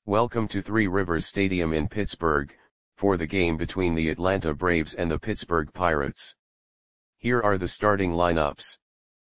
Welcome to Three Rivers Stadium in Pittsburgh, for the game between the Atlanta Braves and the Pittsburgh Pirates. Here are the starting lineups.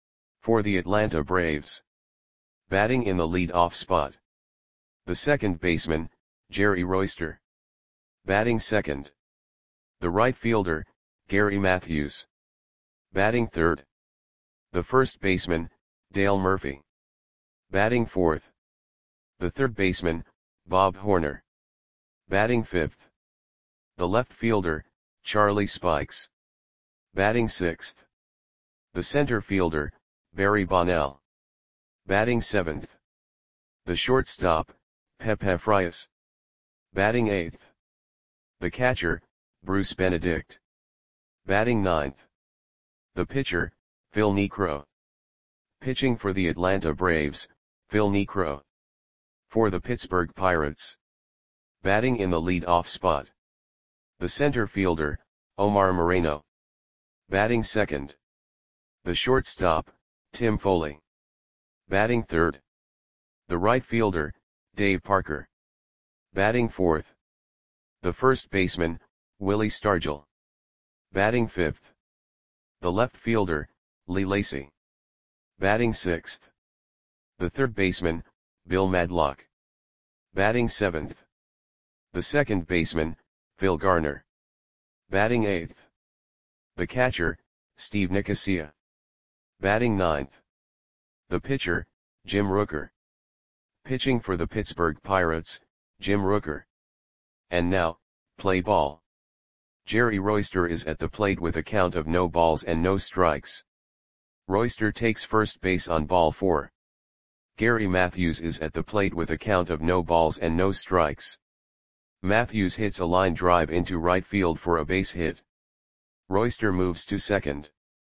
For the Atlanta Braves. Batting in the lead-off spot. The second baseman, Jerry Royster. Batting second. The right fielder, Gary Matthews. Batting third. The first baseman, Dale Murphy. Batting fourth. The third baseman, Bob Horner. Batting fifth. The left fielder, Charlie Spikes. Batting sixth. The center fielder, Barry Bonnell. Batting seventh. The shortstop, Pepe Frias. Batting eighth. The catcher, Bruce Benedict. Batting ninth. The pitcher, Phil Niekro. Pitching for the Atlanta Braves, Phil Niekro. For the Pittsburgh Pirates. Batting in the lead-off spot. The center fielder, Omar Moreno. Batting second. The shortstop, Tim Foley. Batting third. The right fielder, Dave Parker. Batting fourth. The first baseman, Willie Stargell. Batting fifth. The left fielder, Lee Lacy. Batting sixth. The third baseman, Bill Madlock. Batting seventh. The second baseman, Phil Garner. Batting eighth. The catcher, Steve Nicosia. Batting ninth. The pitcher, Jim Rooker. Pitching for the Pittsburgh Pirates, Jim Rooker. And now, play ball. Jerry Royster is at the plate with a count of no balls and no strikes. Royster takes first base on ball 4. Gary Matthews is at the plate with a count of no balls and no strikes. Matthews hits a line drive into right field for a base hit. Royster moves to second.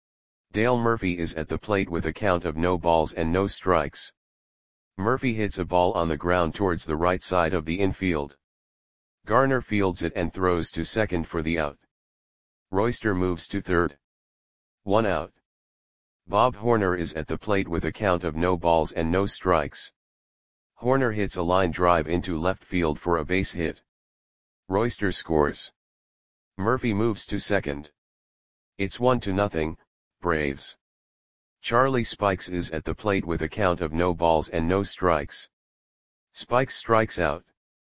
Dale Murphy is at the plate with a count of no balls and no strikes. Murphy hits a ball on the ground towards the right side of the infield. Garner fields it and throws to second for the out. Royster moves to third. 1 out. Bob Horner is at the plate with a count of no balls and no strikes. Horner hits a line drive into left field for a base hit. Royster scores. Murphy moves to second. It's 1-0, Braves. Charlie Spikes is at the plate with a count of no balls and no strikes. Spikes strikes out.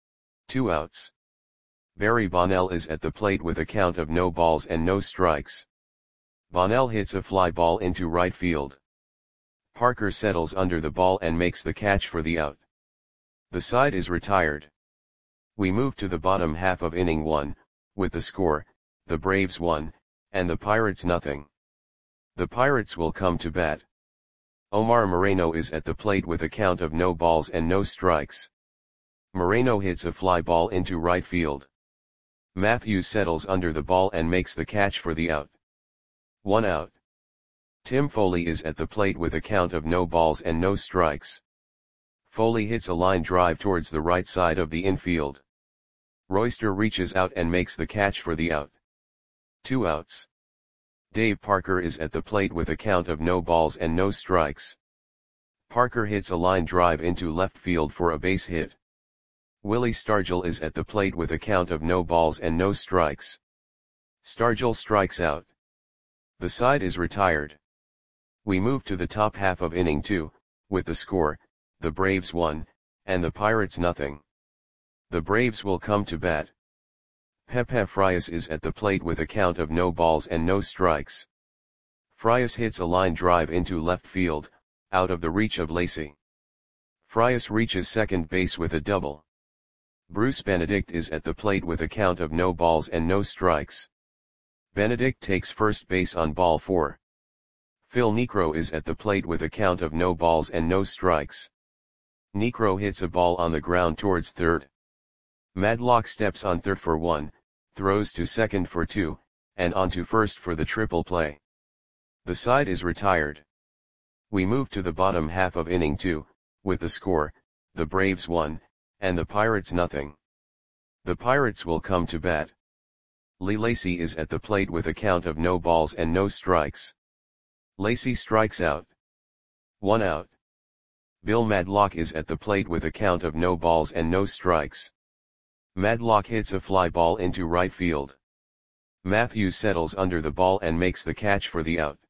2 outs. Barry Bonnell is at the plate with a count of no balls and no strikes. Bonnell hits a fly ball into right field. Parker settles under the ball and makes the catch for the out. The side is retired. We move to the bottom half of inning 1, with the score, the Braves 1, and the Pirates 0. The Pirates will come to bat. Omar Moreno is at the plate with a count of no balls and no strikes. Moreno hits a fly ball into right field. Matthews settles under the ball and makes the catch for the out. 1 out. Tim Foley is at the plate with a count of no balls and no strikes. Foley hits a line drive towards the right side of the infield. Royster reaches out and makes the catch for the out. 2 outs. Dave Parker is at the plate with a count of no balls and no strikes. Parker hits a line drive into left field for a base hit. Willie Stargell is at the plate with a count of no balls and no strikes. Stargell strikes out. The side is retired. We move to the top half of inning 2, with the score, the Braves 1, and the Pirates 0. The Braves will come to bat. Pepe Frias is at the plate with a count of no balls and no strikes. Frias hits a line drive into left field, out of the reach of Lacy. Frias reaches second base with a double. Bruce Benedict is at the plate with a count of no balls and no strikes. Benedict takes first base on ball 4. Phil Niekro is at the plate with a count of no balls and no strikes. Niekro hits a ball on the ground towards third. Madlock steps on third for 1, throws to second for 2, and on to first for the triple play. The side is retired. We move to the bottom half of inning 2, with the score, the Braves 1, and the Pirates 0. The Pirates will come to bat. Lee Lacy is at the plate with a count of no balls and no strikes. Lacy strikes out. 1 out. Bill Madlock is at the plate with a count of no balls and no strikes. Madlock hits a fly ball into right field. Matthews settles under the ball and makes the catch for the out.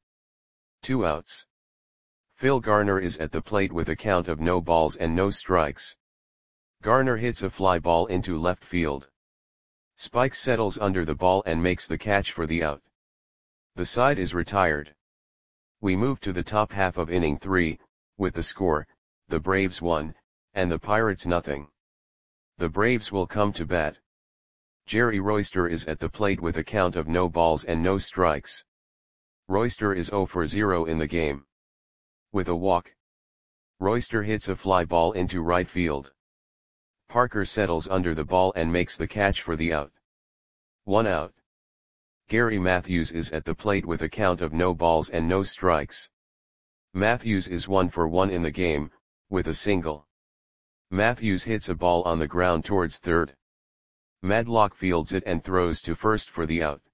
2 outs. Phil Garner is at the plate with a count of no balls and no strikes. Garner hits a fly ball into left field. Spikes settles under the ball and makes the catch for the out. The side is retired. We move to the top half of inning 3, with the score, the Braves 1, and the Pirates nothing. The Braves will come to bat. Jerry Royster is at the plate with a count of no balls and no strikes. Royster is 0 for 0 in the game. With a walk, Royster hits a fly ball into right field. Parker settles under the ball and makes the catch for the out. 1 out. Gary Matthews is at the plate with a count of no balls and no strikes. Matthews is 1 for 1 in the game, with a single. Matthews hits a ball on the ground towards third. Madlock fields it and throws to first for the out.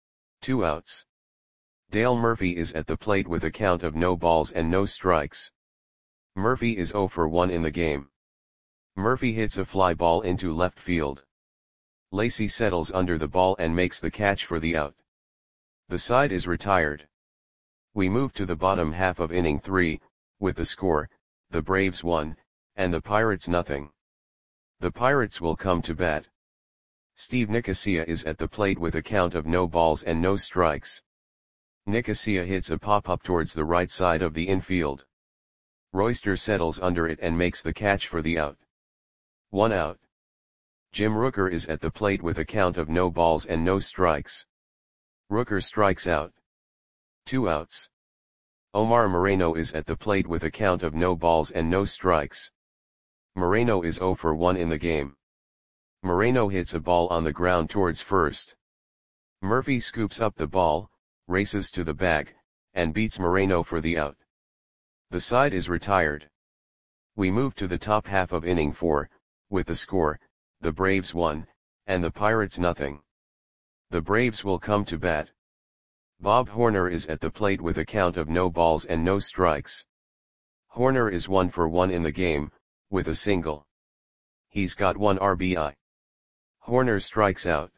2 outs. Dale Murphy is at the plate with a count of no balls and no strikes. Murphy is 0 for 1 in the game. Murphy hits a fly ball into left field. Lacy settles under the ball and makes the catch for the out. The side is retired. We move to the bottom half of inning 3, with the score, the Braves 1, and the Pirates nothing. The Pirates will come to bat. Steve Nicosia is at the plate with a count of no balls and no strikes. Nicosia hits a pop-up towards the right side of the infield. Royster settles under it and makes the catch for the out. 1 out. Jim Rooker is at the plate with a count of no balls and no strikes. Rooker strikes out. 2 outs. Omar Moreno is at the plate with a count of no balls and no strikes. Moreno is 0 for 1 in the game. Moreno hits a ball on the ground towards first. Murphy scoops up the ball, races to the bag, and beats Moreno for the out. The side is retired. We move to the top half of inning 4, with the score, the Braves 1, and the Pirates nothing. The Braves will come to bat. Bob Horner is at the plate with a count of no balls and no strikes. Horner is 1 for 1 in the game, with a single. He's got 1 RBI. Horner strikes out.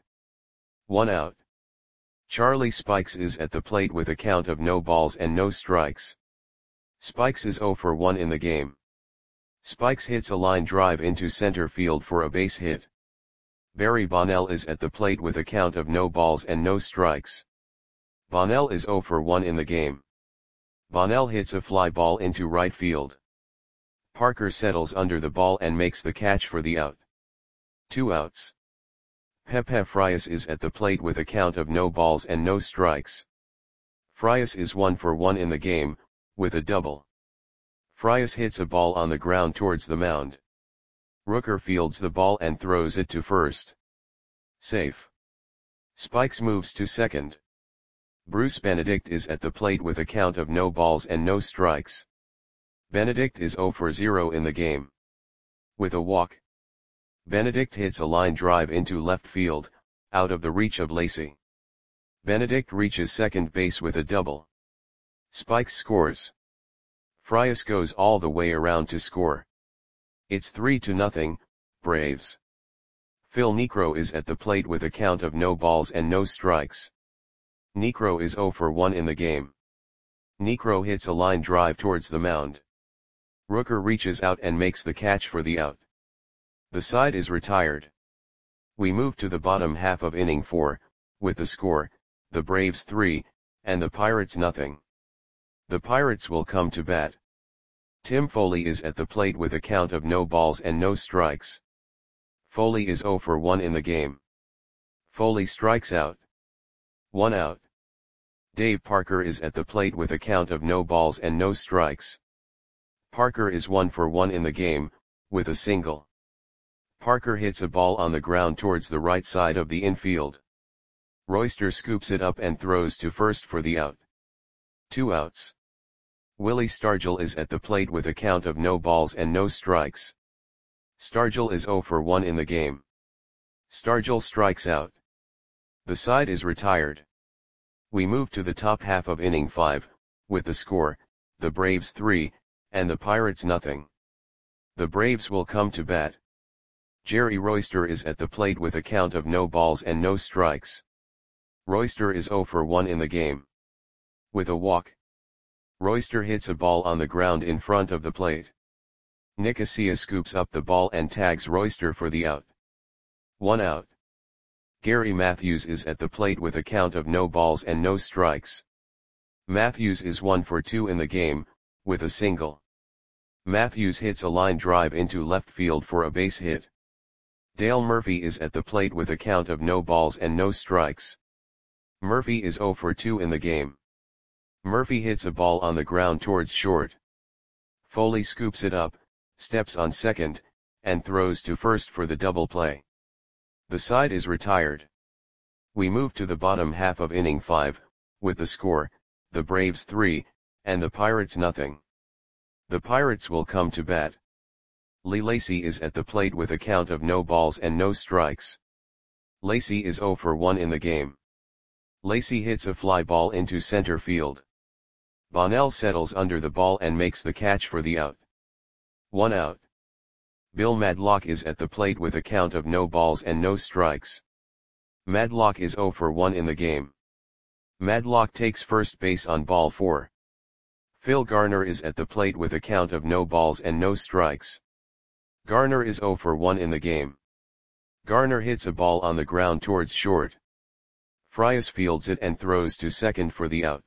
1 out. Charlie Spikes is at the plate with a count of no balls and no strikes. Spikes is 0 for 1 in the game. Spikes hits a line drive into center field for a base hit. Barry Bonnell is at the plate with a count of no balls and no strikes. Bonnell is 0 for 1 in the game. Bonnell hits a fly ball into right field. Parker settles under the ball and makes the catch for the out. 2 outs. Pepe Frias is at the plate with a count of no balls and no strikes. Frias is 1 for 1 in the game, with a double. Frias hits a ball on the ground towards the mound. Rooker fields the ball and throws it to first. Safe. Spikes moves to second. Bruce Benedict is at the plate with a count of no balls and no strikes. Benedict is 0 for 0 in the game. With a walk, Benedict hits a line drive into left field, out of the reach of Lacy. Benedict reaches second base with a double. Spikes scores. Frias goes all the way around to score. It's 3-0, Braves. Phil Niekro is at the plate with a count of no balls and no strikes. Niekro is 0 for 1 in the game. Niekro hits a line drive towards the mound. Rooker reaches out and makes the catch for the out. The side is retired. We move to the bottom half of inning 4, with the score, the Braves 3, and the Pirates nothing. The Pirates will come to bat. Tim Foley is at the plate with a count of no balls and no strikes. Foley is 0 for 1 in the game. Foley strikes out. 1 out. Dave Parker is at the plate with a count of no balls and no strikes. Parker is 1 for 1 in the game, with a single. Parker hits a ball on the ground towards the right side of the infield. Royster scoops it up and throws to first for the out. 2 outs. Willie Stargell is at the plate with a count of no balls and no strikes. Stargell is 0 for 1 in the game. Stargell strikes out. The side is retired. We move to the top half of inning 5, with the score, the Braves 3, and the Pirates nothing. The Braves will come to bat. Jerry Royster is at the plate with a count of no balls and no strikes. Royster is 0 for 1 in the game. With a walk, Royster hits a ball on the ground in front of the plate. Nicosia scoops up the ball and tags Royster for the out. 1 out. Gary Matthews is at the plate with a count of no balls and no strikes. Matthews is 1 for 2 in the game, with a single. Matthews hits a line drive into left field for a base hit. Dale Murphy is at the plate with a count of no balls and no strikes. Murphy is 0 for 2 in the game. Murphy hits a ball on the ground towards short. Foley scoops it up, steps on second, and throws to first for the double play. The side is retired. We move to the bottom half of inning 5, with the score, the Braves 3, and the Pirates nothing. The Pirates will come to bat. Lee Lacy is at the plate with a count of no balls and no strikes. Lacy is 0 for 1 in the game. Lacy hits a fly ball into center field. Bonnell settles under the ball and makes the catch for the out. 1 out. Bill Madlock is at the plate with a count of no balls and no strikes. Madlock is 0 for 1 in the game. Madlock takes first base on ball 4. Phil Garner is at the plate with a count of no balls and no strikes. Garner is 0 for 1 in the game. Garner hits a ball on the ground towards short. Frias fields it and throws to second for the out.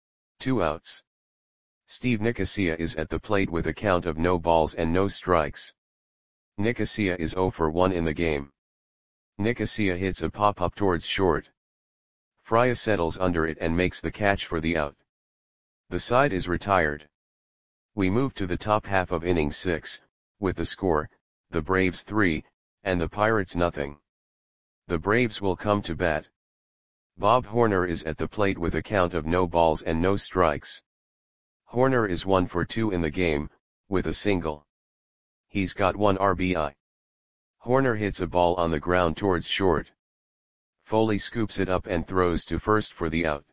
2 outs. Steve Nicosia is at the plate with a count of no balls and no strikes. Nicosia is 0 for 1 in the game. Nicosia hits a pop-up towards short. Frias settles under it and makes the catch for the out. The side is retired. We move to the top half of inning 6, with the score, the Braves 3, and the Pirates nothing. The Braves will come to bat. Bob Horner is at the plate with a count of no balls and no strikes. Horner is 1 for 2 in the game, with a single. He's got 1 RBI. Horner hits a ball on the ground towards short. Foley scoops it up and throws to first for the out.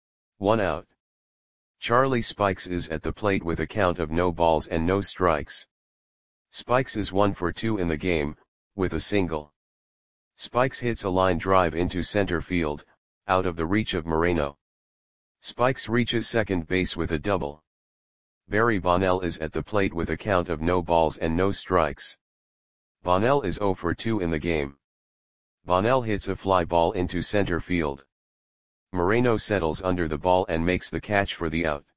1 out. Charlie Spikes is at the plate with a count of no balls and no strikes. Spikes is 1 for 2 in the game, with a single. Spikes hits a line drive into center field, out of the reach of Moreno. Spikes reaches second base with a double. Barry Bonnell is at the plate with a count of no balls and no strikes. Bonnell is 0 for 2 in the game. Bonnell hits a fly ball into center field. Moreno settles under the ball and makes the catch for the out.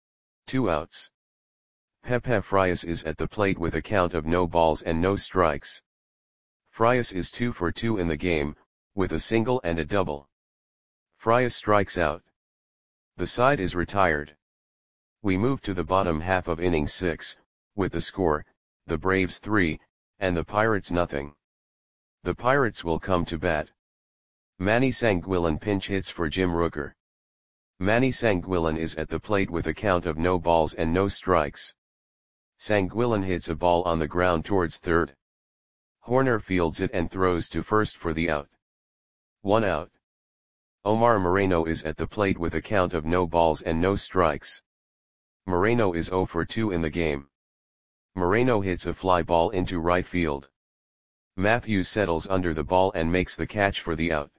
2 outs. Pepe Frias is at the plate with a count of no balls and no strikes. Frias is 2 for 2 in the game, with a single and a double. Frias strikes out. The side is retired. We move to the bottom half of inning 6, with the score, the Braves 3, and the Pirates nothing. The Pirates will come to bat. Manny Sanguillen pinch hits for Jim Rooker. Manny Sanguillen is at the plate with a count of no balls and no strikes. Sanguillen hits a ball on the ground towards third. Horner fields it and throws to first for the out. 1 out. Omar Moreno is at the plate with a count of no balls and no strikes. Moreno is 0 for 2 in the game. Moreno hits a fly ball into right field. Matthews settles under the ball and makes the catch for the out.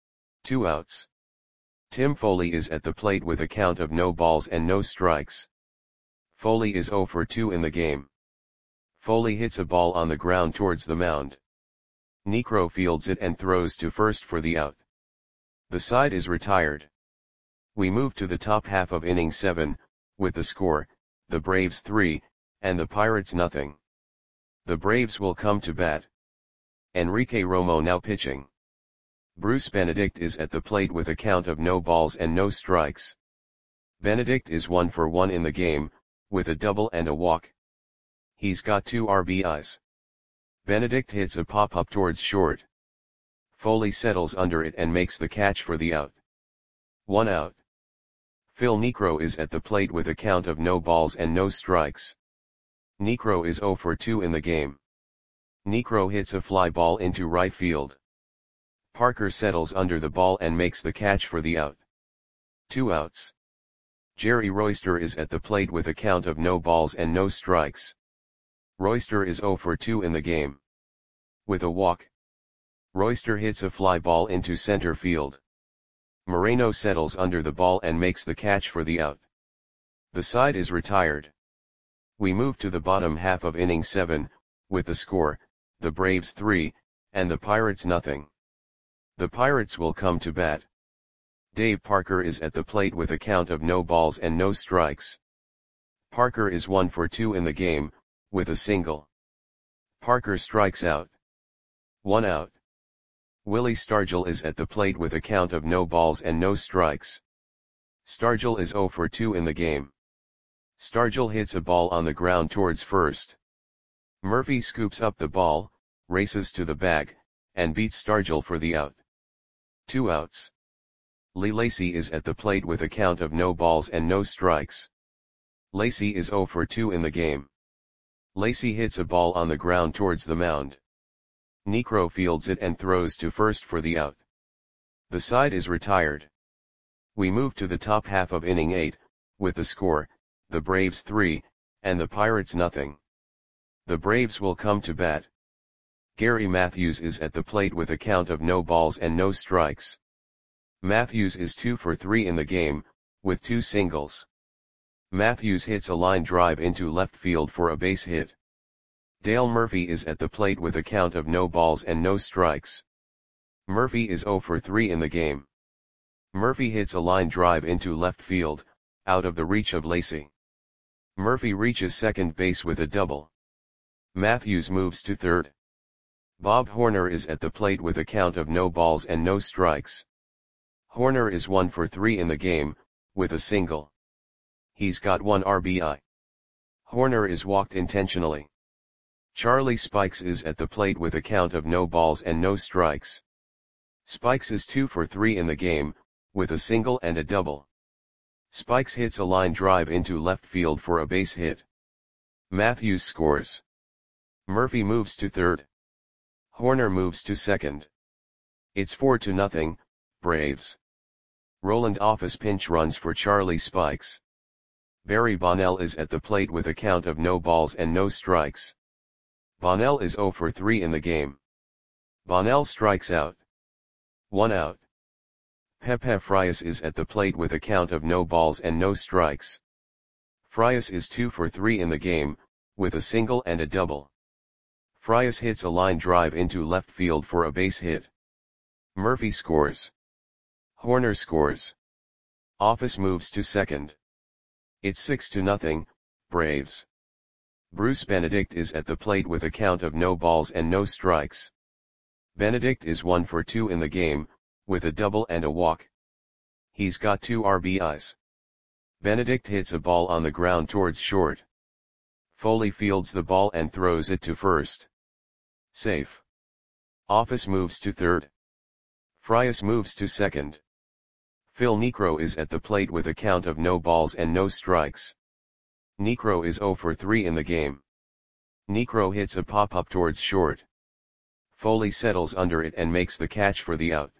2 outs. Tim Foley is at the plate with a count of no balls and no strikes. Foley is 0 for 2 in the game. Foley hits a ball on the ground towards the mound. Niekro fields it and throws to first for the out. The side is retired. We move to the top half of inning 7, with the score, the Braves 3, and the Pirates nothing. The Braves will come to bat. Enrique Romo now pitching. Bruce Benedict is at the plate with a count of no balls and no strikes. Benedict is 1 for 1 in the game, with a double and a walk. He's got 2 RBIs. Benedict hits a pop-up towards short. Foley settles under it and makes the catch for the out. 1 out. Phil Niekro is at the plate with a count of no balls and no strikes. Niekro is 0 for 2 in the game. Niekro hits a fly ball into right field. Parker settles under the ball and makes the catch for the out. 2 outs. Jerry Royster is at the plate with a count of no balls and no strikes. Royster is 0 for 2 in the game. With a walk, Royster hits a fly ball into center field. Moreno settles under the ball and makes the catch for the out. The side is retired. We move to the bottom half of inning 7, with the score, the Braves 3, and the Pirates nothing. The Pirates will come to bat. Dave Parker is at the plate with a count of no balls and no strikes. Parker is 1 for 2 in the game, with a single. Parker strikes out. 1 out. Willie Stargell is at the plate with a count of no balls and no strikes. Stargell is 0 for 2 in the game. Stargell hits a ball on the ground towards first. Murphy scoops up the ball, races to the bag, and beats Stargell for the out. 2 outs. Lee Lacy is at the plate with a count of no balls and no strikes. Lacy is 0 for 2 in the game. Lacy hits a ball on the ground towards the mound. Niekro fields it and throws to first for the out. The side is retired. We move to the top half of inning 8, with the score, the Braves 3, and the Pirates nothing. The Braves will come to bat. Gary Matthews is at the plate with a count of no balls and no strikes. Matthews is 2 for 3 in the game, with 2 singles. Matthews hits a line drive into left field for a base hit. Dale Murphy is at the plate with a count of no balls and no strikes. Murphy is 0 for 3 in the game. Murphy hits a line drive into left field, out of the reach of Lacy. Murphy reaches second base with a double. Matthews moves to third. Bob Horner is at the plate with a count of no balls and no strikes. Horner is 1 for 3 in the game, with a single. He's got 1 RBI. Horner is walked intentionally. Charlie Spikes is at the plate with a count of no balls and no strikes. Spikes is 2 for 3 in the game, with a single and a double. Spikes hits a line drive into left field for a base hit. Matthews scores. Murphy moves to third. Horner moves to second. It's 4-0, Braves. Roland Office pinch runs for Charlie Spikes. Barry Bonnell is at the plate with a count of no balls and no strikes. Bonnell is 0 for 3 in the game. Bonnell strikes out. 1 out. Pepe Frias is at the plate with a count of no balls and no strikes. Frias is 2 for 3 in the game, with a single and a double. Frias hits a line drive into left field for a base hit. Murphy scores. Horner scores. Office moves to second. It's 6-0, Braves. Bruce Benedict is at the plate with a count of no balls and no strikes. Benedict is 1 for 2 in the game, with a double and a walk. He's got 2 RBIs. Benedict hits a ball on the ground towards short. Foley fields the ball and throws it to first. Safe. Office moves to third. Frias moves to second. Phil Niekro is at the plate with a count of no balls and no strikes. Niekro is 0 for 3 in the game. Niekro hits a pop-up towards short. Foley settles under it and makes the catch for the out.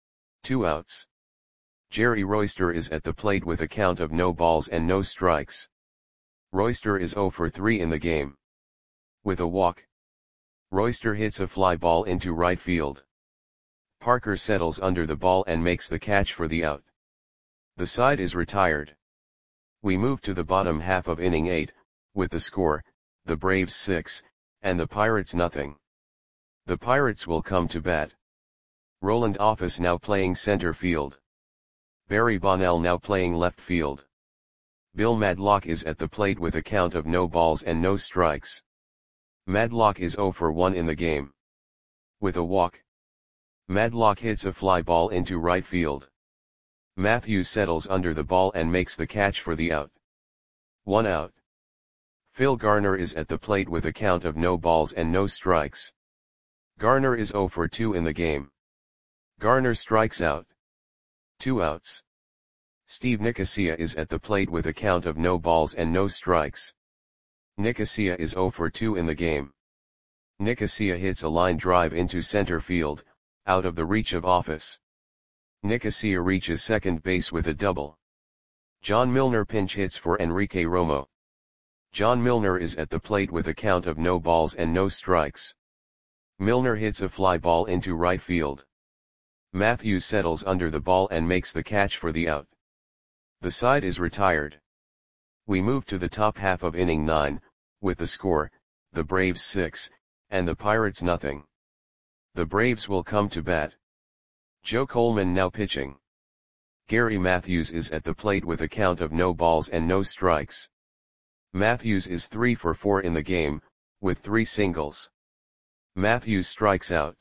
2 outs. Jerry Royster is at the plate with a count of no balls and no strikes. Royster is 0 for 3 in the game. With a walk, Royster hits a fly ball into right field. Parker settles under the ball and makes the catch for the out. The side is retired. We move to the bottom half of inning 8, with the score, the Braves 6, and the Pirates nothing. The Pirates will come to bat. Roland Office now playing center field. Barry Bonnell now playing left field. Bill Madlock is at the plate with a count of no balls and no strikes. Madlock is 0 for 1 in the game. With a walk, Madlock hits a fly ball into right field. Matthews settles under the ball and makes the catch for the out. 1 out. Phil Garner is at the plate with a count of no balls and no strikes. Garner is 0 for 2 in the game. Garner strikes out. 2 outs. Steve Nicosia is at the plate with a count of no balls and no strikes. Nicosia is 0 for 2 in the game. Nicosia hits a line drive into center field, out of the reach of Office. Nicosia reaches second base with a double. John Milner pinch hits for Enrique Romo. John Milner is at the plate with a count of no balls and no strikes. Milner hits a fly ball into right field. Matthews settles under the ball and makes the catch for the out. The side is retired. We move to the top half of inning 9, with the score, the Braves 6, and the Pirates nothing. The Braves will come to bat. Joe Coleman now pitching. Gary Matthews is at the plate with a count of no balls and no strikes. Matthews is 3 for 4 in the game, with 3 singles. Matthews strikes out.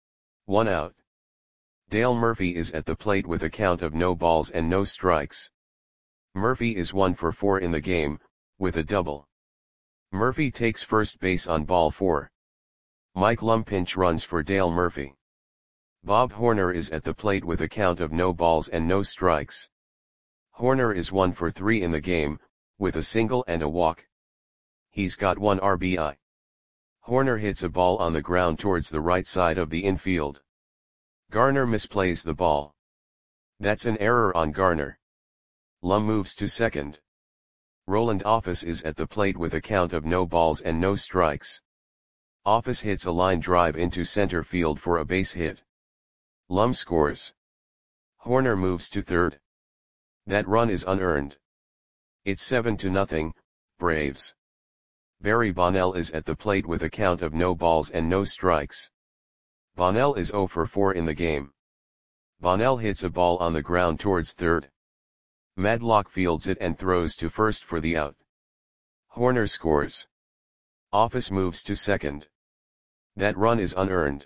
1 out. Dale Murphy is at the plate with a count of no balls and no strikes. Murphy is 1 for 4 in the game, with a double. Murphy takes first base on ball 4. Mike Lum pinch runs for Dale Murphy. Bob Horner is at the plate with a count of no balls and no strikes. Horner is 1 for 3 in the game, with a single and a walk. He's got 1 RBI. Horner hits a ball on the ground towards the right side of the infield. Garner misplays the ball. That's an error on Garner. Lum moves to second. Roland Office is at the plate with a count of no balls and no strikes. Office hits a line drive into center field for a base hit. Lum scores. Horner moves to third. That run is unearned. It's 7-0, Braves. Barry Bonnell is at the plate with a count of no balls and no strikes. Bonnell is 0 for 4 in the game. Bonnell hits a ball on the ground towards third. Madlock fields it and throws to first for the out. Horner scores. Office moves to second. That run is unearned.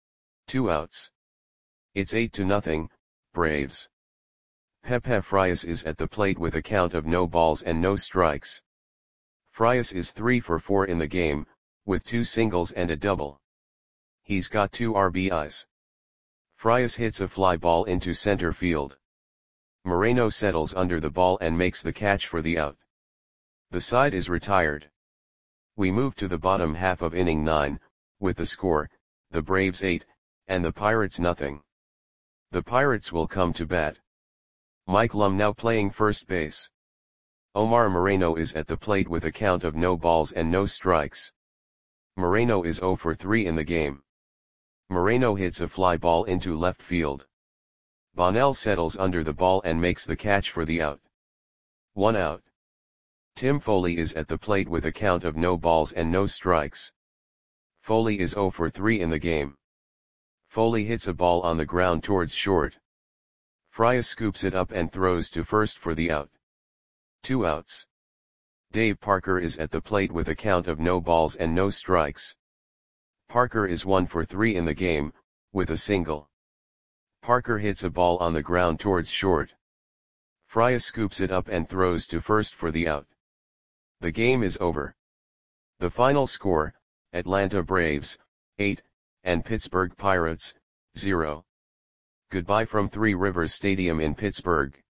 2 outs. It's 8-0, Braves. Pepe Frias is at the plate with a count of no balls and no strikes. Frias is 3 for 4 in the game, with 2 singles and a double. He's got 2 RBIs. Frias hits a fly ball into center field. Moreno settles under the ball and makes the catch for the out. The side is retired. We move to the bottom half of inning 9, with the score, the Braves 8, and the Pirates nothing. The Pirates will come to bat. Mike Lum now playing first base. Omar Moreno is at the plate with a count of no balls and no strikes. Moreno is 0 for 3 in the game. Moreno hits a fly ball into left field. Bonnell settles under the ball and makes the catch for the out. 1 out. Tim Foley is at the plate with a count of no balls and no strikes. Foley is 0 for 3 in the game. Foley hits a ball on the ground towards short. Frias scoops it up and throws to first for the out. 2 outs. Dave Parker is at the plate with a count of no balls and no strikes. Parker is 1 for 3 in the game, with a single. Parker hits a ball on the ground towards short. Frias scoops it up and throws to first for the out. The game is over. The final score, Atlanta Braves, 8, and Pittsburgh Pirates, 0. Goodbye from Three Rivers Stadium in Pittsburgh.